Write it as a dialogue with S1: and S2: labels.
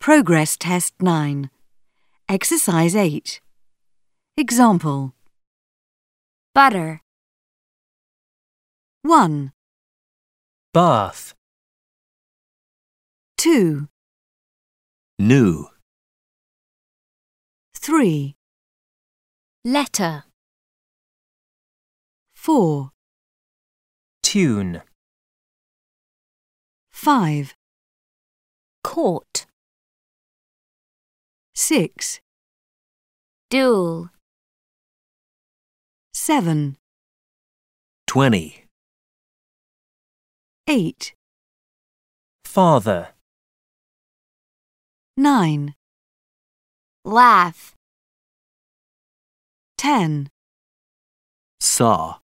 S1: Progress Test 9. Exercise 8. Example.
S2: Butter.
S1: 1,
S3: bath,
S1: 2,
S4: new,
S1: 3,
S2: Letter.
S1: 4,
S3: tune,
S1: 5,
S2: Court.
S1: 6,
S2: Duel.
S1: 7,
S4: 20,
S1: 8,
S3: father,
S1: 9,
S2: Laugh.
S1: 10,
S4: saw.